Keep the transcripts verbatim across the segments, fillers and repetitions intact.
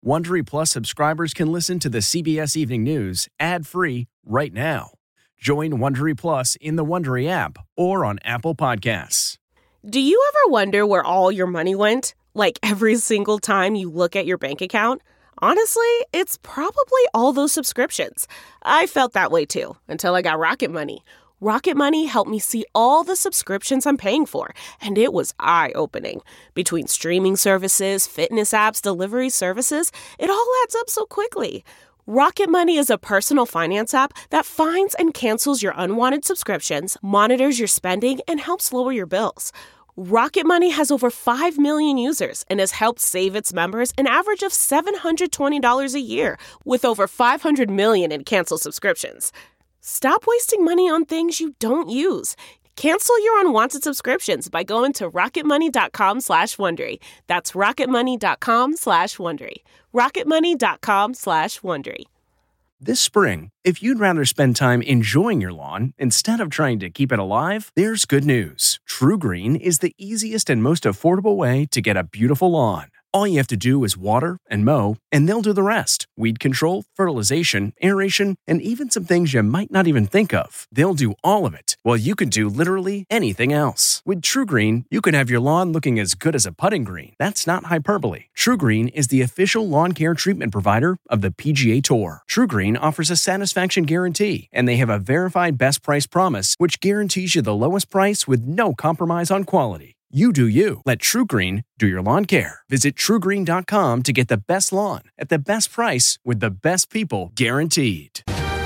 Wondery Plus subscribers can listen to the C B S Evening News ad-free right now. Join Wondery Plus in the Wondery app or on Apple Podcasts. Do you ever wonder where all your money went? Like every single time you look at your bank account? Honestly, it's probably all those subscriptions. I felt that way too, until I got Rocket Money. Rocket Money helped me see all the subscriptions I'm paying for, and it was eye-opening. Between streaming services, fitness apps, delivery services, it all adds up so quickly. Rocket Money is a personal finance app that finds and cancels your unwanted subscriptions, monitors your spending, and helps lower your bills. Rocket Money has over five million users and has helped save its members an average of seven hundred twenty dollars a year, with over five hundred million in canceled subscriptions. Stop wasting money on things you don't use. Cancel your unwanted subscriptions by going to rocketmoney.com slash Wondery. That's rocketmoney.com slash Wondery. rocketmoney.com slash Wondery. This spring, if you'd rather spend time enjoying your lawn instead of trying to keep it alive, there's good news. True Green is the easiest and most affordable way to get a beautiful lawn. All you have to do is water and mow, and they'll do the rest. Weed control, fertilization, aeration, and even some things you might not even think of. They'll do all of it, while you can do literally anything else. With True Green, you can have your lawn looking as good as a putting green. That's not hyperbole. True Green is the official lawn care treatment provider of the P G A Tour. True Green offers a satisfaction guarantee, and they have a verified best price promise, which guarantees you the lowest price with no compromise on quality. You do you. Let True Green do your lawn care. Visit true green dot com to get the best lawn at the best price with the best people guaranteed.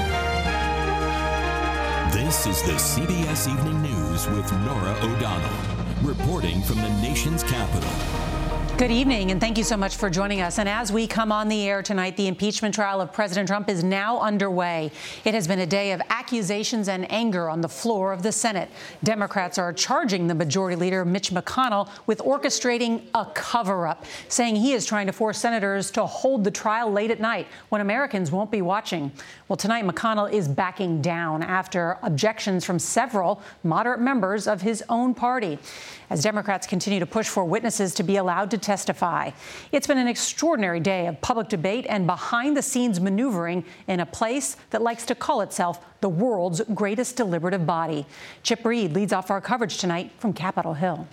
This is the C B S Evening News with Norah O'Donnell, reporting from the nation's capital. Good evening, and thank you so much for joining us. And as we come on the air tonight, the impeachment trial of President Trump is now underway. It has been a day of accusations and anger on the floor of the Senate. Democrats are charging the Majority Leader, Mitch McConnell, with orchestrating a cover-up, saying he is trying to force senators to hold the trial late at night when Americans won't be watching. Well, tonight, McConnell is backing down after objections from several moderate members of his own party, as Democrats continue to push for witnesses to be allowed to testify. It's been an extraordinary day of public debate and behind-the-scenes maneuvering in a place that likes to call itself the world's greatest deliberative body. Chip Reed leads off our coverage tonight from Capitol Hill.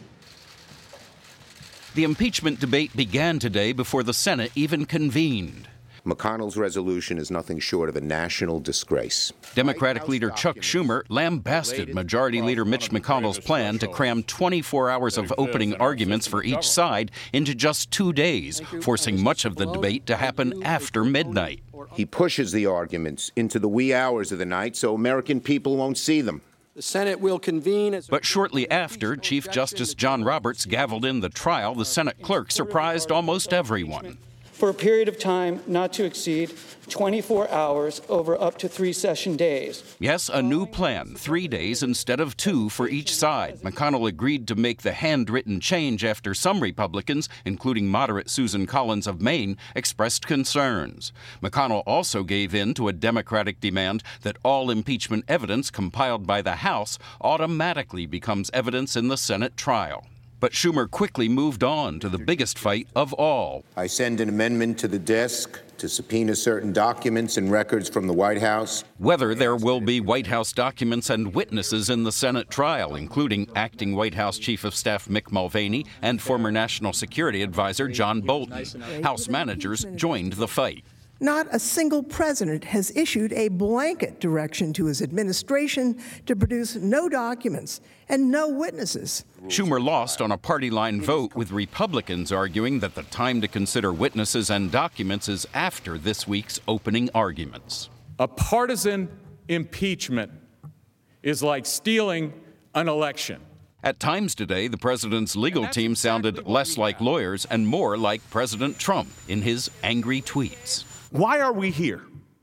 The impeachment debate began today before the Senate even convened. McConnell's resolution is nothing short of a national disgrace. Democratic leader Chuck Schumer lambasted Majority Leader Mitch McConnell's plan to cram twenty-four hours of opening arguments for each side into just two days, forcing much of the debate to happen after midnight. He pushes the arguments into the wee hours of the night so American people won't see them. The Senate will convene. As but shortly after Chief Justice John Roberts gavelled in the trial, the Senate clerk surprised almost everyone. For a period of time not to exceed twenty-four hours over up to three session days. Yes, a new plan, three days instead of two for each side. McConnell agreed to make the handwritten change after some Republicans, including moderate Susan Collins of Maine, expressed concerns. McConnell also gave in to a Democratic demand that all impeachment evidence compiled by the House automatically becomes evidence in the Senate trial. But Schumer quickly moved on to the biggest fight of all. I send an amendment to the desk to subpoena certain documents and records from the White House. Whether there will be White House documents and witnesses in the Senate trial, including acting White House Chief of Staff Mick Mulvaney and former National Security Advisor John Bolton. House managers joined the fight. Not a single president has issued a blanket direction to his administration to produce no documents and no witnesses. Schumer lost on a party line vote, with Republicans arguing that the time to consider witnesses and documents is after this week's opening arguments. A partisan impeachment is like stealing an election. At times today, the president's legal team sounded less like lawyers and more like President Trump in his angry tweets. Why are we here?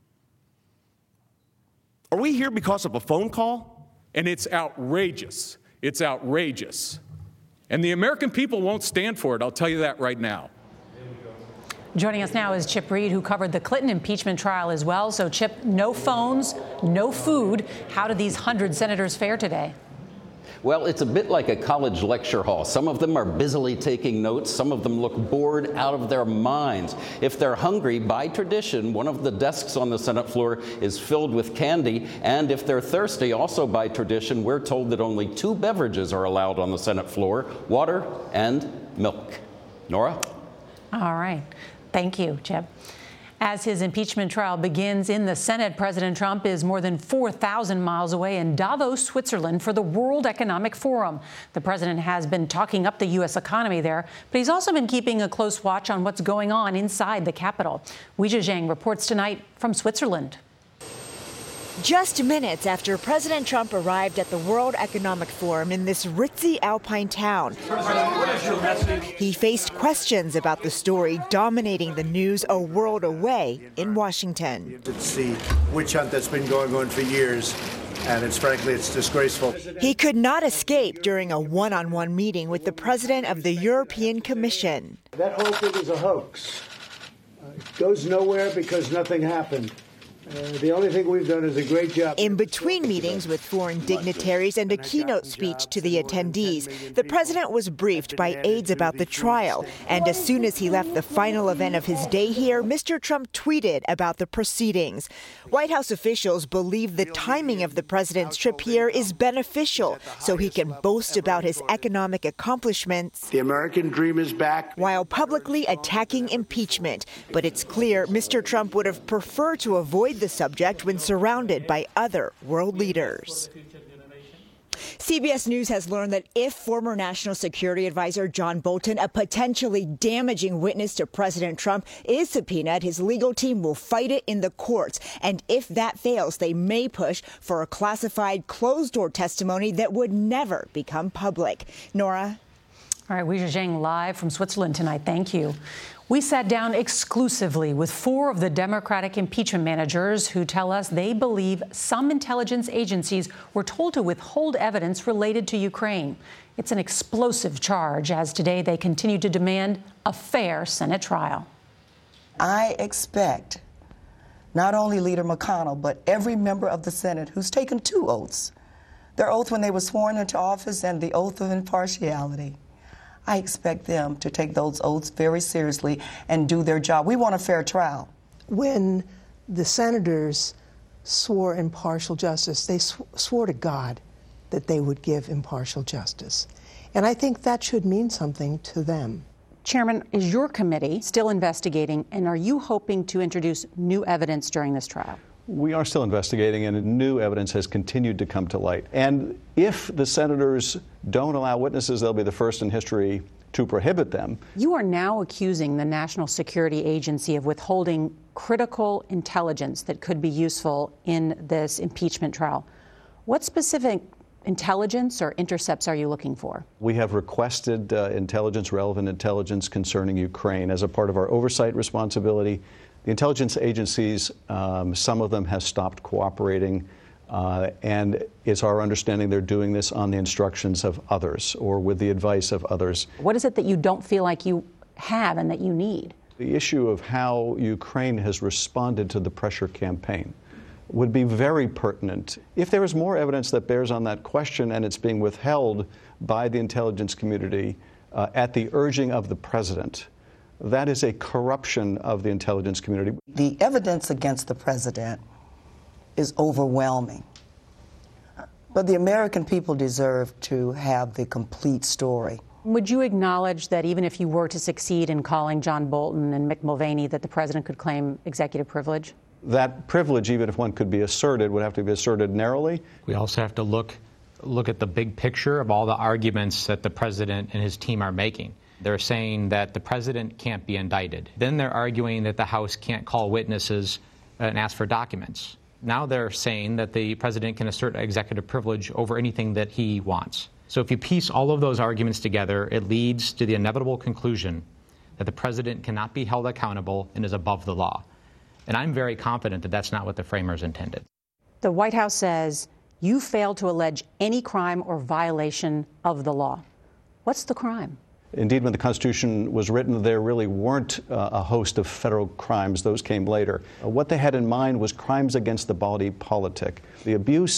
Are we here because of a phone call? And it's outrageous. It's outrageous. And the American people won't stand for it. I'll tell you that right now. Joining us now is Chip Reed, who covered the Clinton impeachment trial as well. So, Chip, no phones, no food. How did these hundred senators fare today? Well, it's a bit like a college lecture hall. Some of them are busily taking notes. Some of them look bored out of their minds. If they're hungry, by tradition, one of the desks on the Senate floor is filled with candy. And if they're thirsty, also by tradition, we're told that only two beverages are allowed on the Senate floor, water and milk. Nora? All right. Thank you, Chip. As his impeachment trial begins in the Senate, President Trump is more than four thousand miles away in Davos, Switzerland, for the World Economic Forum. The president has been talking up the U S economy there, but he's also been keeping a close watch on what's going on inside the Capitol. Weijia Zhang reports tonight from Switzerland. Just minutes after President Trump arrived at the World Economic Forum in this ritzy alpine town, he faced questions about the story dominating the news a world away in Washington. It's the witch hunt that's been going on for years, and it's frankly, it's disgraceful. He could not escape during a one-on-one meeting with the president of the European Commission. That whole thing is a hoax. Uh, it goes nowhere because nothing happened. Uh, the only thing we've done is a great job. In between meetings with foreign dignitaries and a keynote speech to the attendees, the president was briefed by aides about the trial. And as soon as he left the final event of his day here, Mister Trump tweeted about the proceedings. White House officials believe the timing of the president's trip here is beneficial, so he can boast about his economic accomplishments. The American dream is back. While publicly attacking impeachment. But it's clear Mister Trump would have preferred to avoid the subject when surrounded by other world leaders. C B S News has learned that if former National Security Advisor John Bolton, a potentially damaging witness to President Trump, is subpoenaed, his legal team will fight it in the courts. And if that fails, they may push for a classified closed-door testimony that would never become public. Nora? All right, Weijia Zhang live from Switzerland tonight. Thank you. We sat down exclusively with four of the Democratic impeachment managers who tell us they believe some intelligence agencies were told to withhold evidence related to Ukraine. It's an explosive charge, as today they continue to demand a fair Senate trial. I expect not only Leader McConnell, but every member of the Senate who's taken two oaths, their oath when they were sworn into office and the oath of impartiality. I expect them to take those oaths very seriously and do their job. We want a fair trial. When the senators swore impartial justice, they sw- swore to God that they would give impartial justice. And I think that should mean something to them. Chairman, is your committee still investigating, and are you hoping to introduce new evidence during this trial? We are still investigating, and new evidence has continued to come to light. And if the senators don't allow witnesses, they'll be the first in history to prohibit them. You are now accusing the National Security Agency of withholding critical intelligence that could be useful in this impeachment trial. What specific intelligence or intercepts are you looking for? We have requested uh, intelligence, relevant intelligence concerning Ukraine as a part of our oversight responsibility. The intelligence agencies, um, some of them have stopped cooperating, uh, and it's our understanding they're doing this on the instructions of others or with the advice of others. What is it that you don't feel like you have and that you need? The issue of how Ukraine has responded to the pressure campaign would be very pertinent. If there is more evidence that bears on that question and it's being withheld by the intelligence community uh, at the urging of the president, that is a corruption of the intelligence community. The evidence against the president is overwhelming. But the American people deserve to have the complete story. Would you acknowledge that even if you were to succeed in calling John Bolton and Mick Mulvaney, that the president could claim executive privilege? That privilege, even if one could be asserted, would have to be asserted narrowly. We also have to look look at the big picture of all the arguments that the president and his team are making. They're saying that the president can't be indicted. Then they're arguing that the House can't call witnesses and ask for documents. Now they're saying that the president can assert executive privilege over anything that he wants. So if you piece all of those arguments together, it leads to the inevitable conclusion that the president cannot be held accountable and is above the law. And I'm very confident that that's not what the framers intended. The White House says you failed to allege any crime or violation of the law. What's the crime? Indeed, when the Constitution was written, there really weren't uh, a host of federal crimes. Those came later. Uh, what they had in mind was crimes against the body politic. The abuse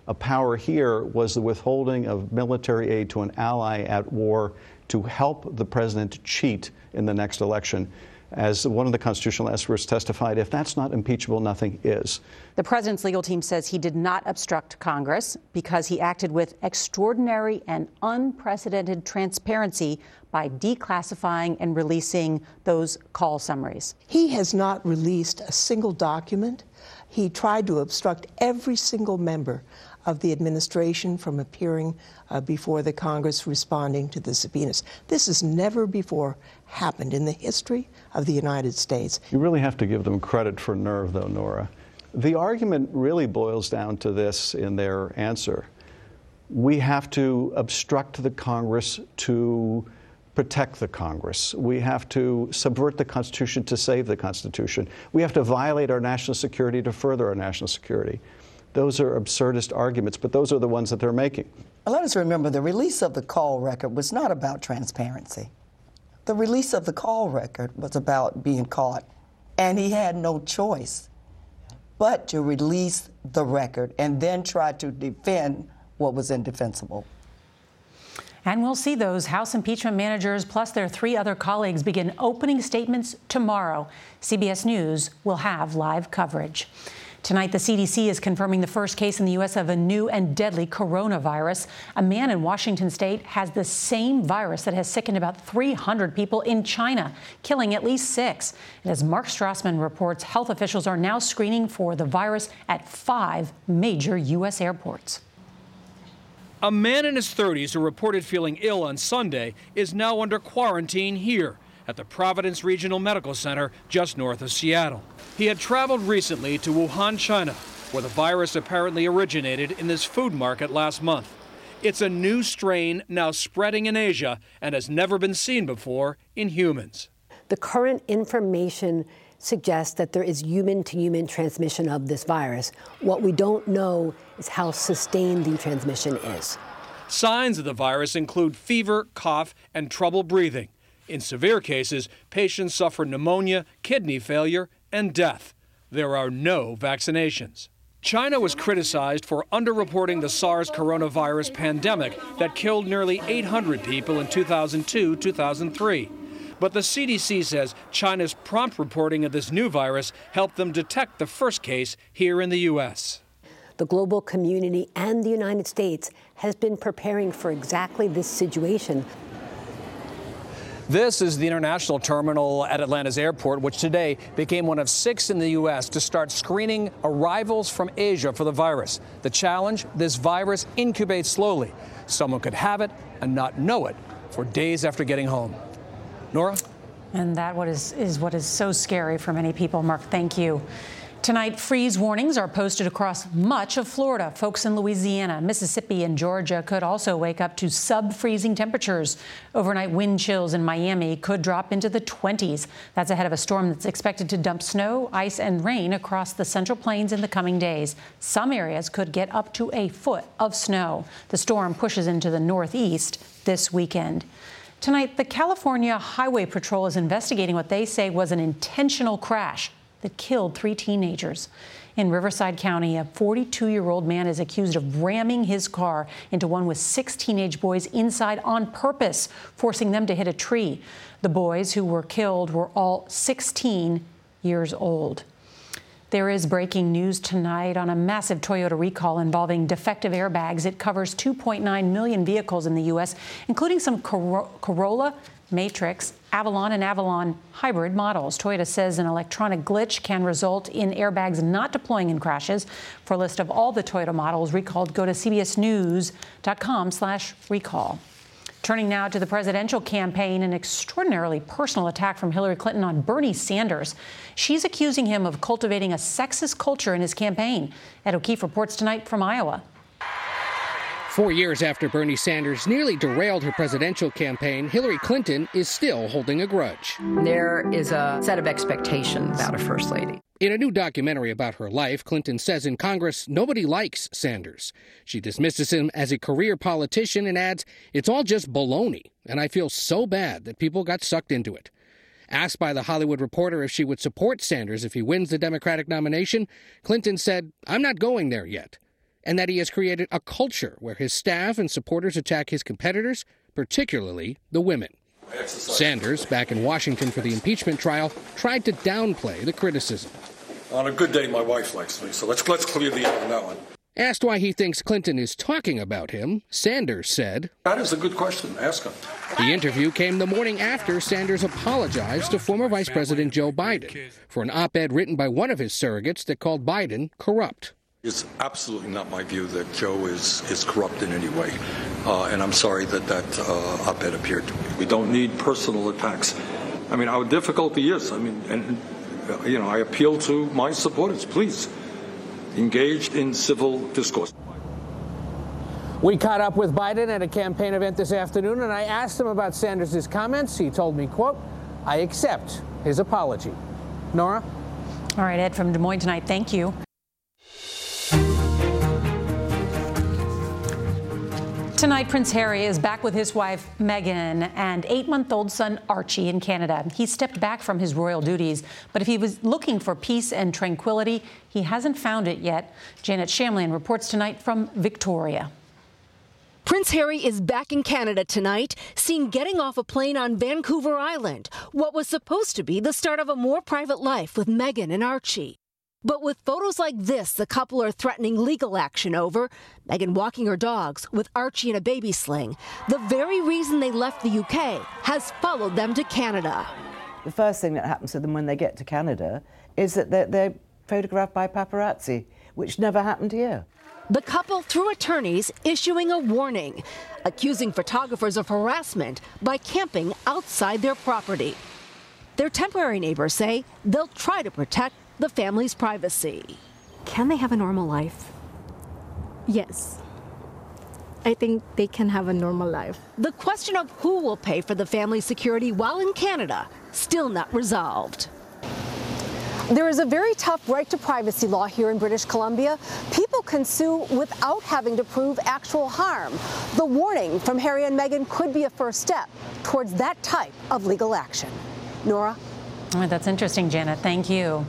a power here was the withholding of military aid to an ally at war to help the president cheat in the next election. As one of the constitutional experts testified, if that's not impeachable, nothing is. The president's legal team says he did not obstruct Congress because he acted with extraordinary and unprecedented transparency by declassifying and releasing those call summaries. He has not released a single document. He tried to obstruct every single member of the administration from appearing uh, before the Congress responding to the subpoenas. This has never before happened in the history of the United States. You really have to give them credit for nerve, though, Nora. The argument really boils down to this in their answer. We have to obstruct the Congress to protect the Congress. We have to subvert the Constitution to save the Constitution. We have to violate our national security to further our national security. Those are absurdist arguments, but those are the ones that they're making. Let us remember the release of the call record was not about transparency. The release of the call record was about being caught, and he had no choice but to release the record and then try to defend what was indefensible. And we'll see those House impeachment managers plus their three other colleagues begin opening statements tomorrow. C B S News will have live coverage. Tonight, the C D C is confirming the first case in the U S of a new and deadly coronavirus. A man in Washington state has the same virus that has sickened about three hundred people in China, killing at least six. And as Mark Strassman reports, health officials are now screening for the virus at five major U S airports. A man in his thirties who reported feeling ill on Sunday is now under quarantine here at the Providence Regional Medical Center just north of Seattle. He had traveled recently to Wuhan, China, where the virus apparently originated in this food market last month. It's a new strain now spreading in Asia and has never been seen before in humans. The current information suggests that there is human-to-human transmission of this virus. What we don't know is how sustained the transmission is. Signs of the virus include fever, cough, and trouble breathing. In severe cases, patients suffer pneumonia, kidney failure, and death. There are no vaccinations. China was criticized for underreporting the SARS coronavirus pandemic that killed nearly eight hundred people in two thousand two to two thousand three. But the C D C says China's prompt reporting of this new virus helped them detect the first case here in the U S. The global community and the United States has been preparing for exactly this situation. This is the international terminal at Atlanta's airport, which today became one of six in the U S to start screening arrivals from Asia for the virus. The challenge, this virus incubates slowly. Someone could have it and not know it for days after getting home. Nora? And that what is, is what is so scary for many people. Mark, thank you. Tonight, freeze warnings are posted across much of Florida. Folks in Louisiana, Mississippi, and Georgia could also wake up to sub-freezing temperatures. Overnight wind chills in Miami could drop into the twenties. That's ahead of a storm that's expected to dump snow, ice, and rain across the Central Plains in the coming days. Some areas could get up to a foot of snow. The storm pushes into the northeast this weekend. Tonight, the California Highway Patrol is investigating what they say was an intentional crash that killed three teenagers. In Riverside County, a forty-two-year-old man is accused of ramming his car into one with six teenage boys inside on purpose, forcing them to hit a tree. The boys who were killed were all sixteen years old. There is breaking news tonight on a massive Toyota recall involving defective airbags. It covers two point nine million vehicles in the U S, including some Cor- Corolla, Matrix, Avalon, and Avalon hybrid models. Toyota says an electronic glitch can result in airbags not deploying in crashes. For a list of all the Toyota models recalled, go to c b s news dot com slash recall. Turning now to the presidential campaign, an extraordinarily personal attack from Hillary Clinton on Bernie Sanders. She's accusing him of cultivating a sexist culture in his campaign. Ed O'Keefe reports tonight from Iowa. Four years after Bernie Sanders nearly derailed her presidential campaign, Hillary Clinton is still holding a grudge. There is a set of expectations about a first lady. In a new documentary about her life, Clinton says in Congress nobody likes Sanders. She dismisses him as a career politician and adds, "It's all just baloney, and I feel so bad that people got sucked into it." Asked by The Hollywood Reporter if she would support Sanders if he wins the Democratic nomination, Clinton said, "I'm not going there yet." and that he has created a culture where his staff and supporters attack his competitors, particularly the women. Sanders, back in Washington for the impeachment trial, tried to downplay the criticism. On a good day, my wife likes me, so let's let's clear the air on that one. Asked why he thinks Clinton is talking about him, Sanders said, "That is a good question. Ask him." The interview came the morning after Sanders apologized to former Vice President Joe Biden for an op-ed written by one of his surrogates that called Biden corrupt. It's absolutely not my view that Joe is, is corrupt in any way, uh, and I'm sorry that that uh, op-ed appeared to me. We don't need personal attacks. I mean, our difficulty is, I mean, and you know, I appeal to my supporters, please, engaged in civil discourse. We caught up with Biden at a campaign event this afternoon, and I asked him about Sanders' comments. He told me, quote, "I accept his apology." Nora? All right, Ed from Des Moines tonight, thank you. Tonight, Prince Harry is back with his wife, Meghan, and eight-month-old son, Archie, in Canada. He stepped back from his royal duties, but if he was looking for peace and tranquility, he hasn't found it yet. Janet Shamlian reports tonight from Victoria. Prince Harry is back in Canada tonight, seen getting off a plane on Vancouver Island, what was supposed to be the start of a more private life with Meghan and Archie. But with photos like this, the couple are threatening legal action over Meghan walking her dogs with Archie in a baby sling. The very reason they left the U K has followed them to Canada. The first thing that happens to them when they get to Canada is that they're, they're photographed by paparazzi, which never happened here. The couple, through attorneys, issuing a warning, accusing photographers of harassment by camping outside their property. Their temporary neighbors say they'll try to protect the family's privacy. Can they have a normal life? Yes. I think they can have a normal life. The question of who will pay for the family's security while in Canada still not resolved. There is a very tough right to privacy law here in British Columbia. People can sue without having to prove actual harm. The warning from Harry and Meghan could be a first step towards that type of legal action. Nora? All right, that's interesting, Janet. Thank you.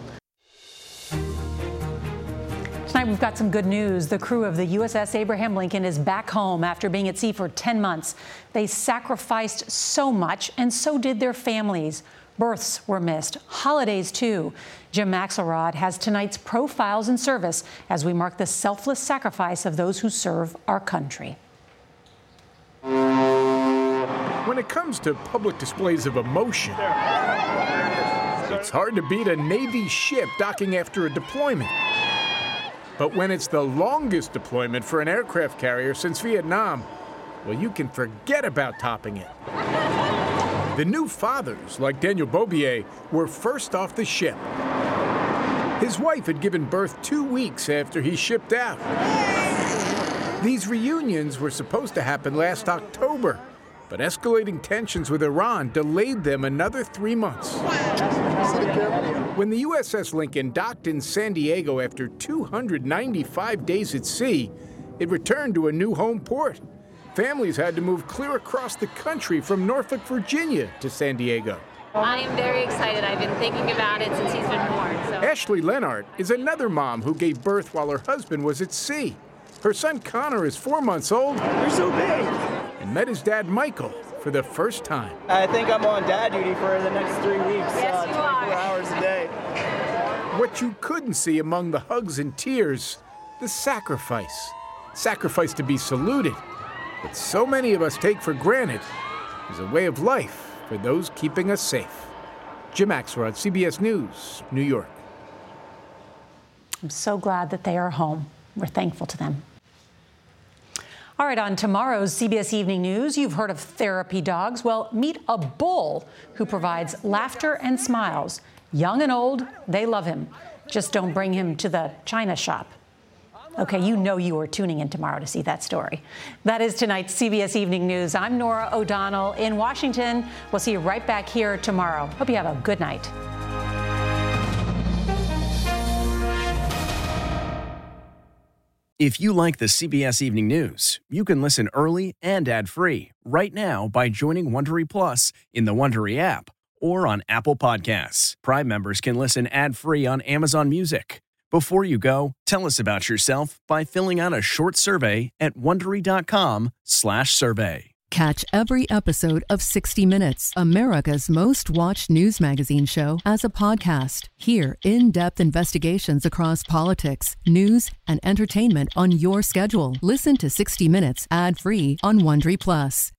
Tonight, we've got some good news. The crew of the U S S Abraham Lincoln is back home after being at sea for ten months. They sacrificed so much, and so did their families. Births were missed, holidays too. Jim Axelrod has tonight's Profiles in Service as we mark the selfless sacrifice of those who serve our country. When it comes to public displays of emotion, it's hard to beat a Navy ship docking after a deployment. But when it's the longest deployment for an aircraft carrier since Vietnam, well, you can forget about topping it. The new fathers, like Daniel Bobier, were first off the ship. His wife had given birth two weeks after he shipped out. These reunions were supposed to happen last October, but escalating tensions with Iran delayed them another three months. When the U S S Lincoln docked in San Diego after two hundred ninety-five days at sea, it returned to a new home port. Families had to move clear across the country from Norfolk, Virginia to San Diego. I am very excited. I've been thinking about it since he's been born. So. Ashley Lennart is another mom who gave birth while her husband was at sea. Her son Connor is four months old. You're so big. And met his dad Michael for the first time. I think I'm on dad duty for the next three weeks. Yes, uh, you twenty-four are. hours a day. What you couldn't see among the hugs and tears, the sacrifice. Sacrifice to be saluted, that so many of us take for granted, is a way of life for those keeping us safe. Jim Axelrod, C B S News, New York. I'm so glad that they are home. We're thankful to them. All right, on tomorrow's C B S Evening News, you've heard of therapy dogs. Well, meet a bull who provides laughter and smiles. Young and old, they love him. Just don't bring him to the china shop. Okay, you know you are tuning in tomorrow to see that story. That is tonight's C B S Evening News. I'm Nora O'Donnell in Washington. We'll see you right back here tomorrow. Hope you have a good night. If you like the C B S Evening News, you can listen early and ad-free right now by joining Wondery Plus in the Wondery app or on Apple Podcasts. Prime members can listen ad-free on Amazon Music. Before you go, tell us about yourself by filling out a short survey at Wondery.com slash survey. Catch every episode of sixty minutes, America's most watched news magazine show, as a podcast. Hear in-depth investigations across politics, news, and entertainment on your schedule. Listen to sixty minutes ad-free on Wondery Plus.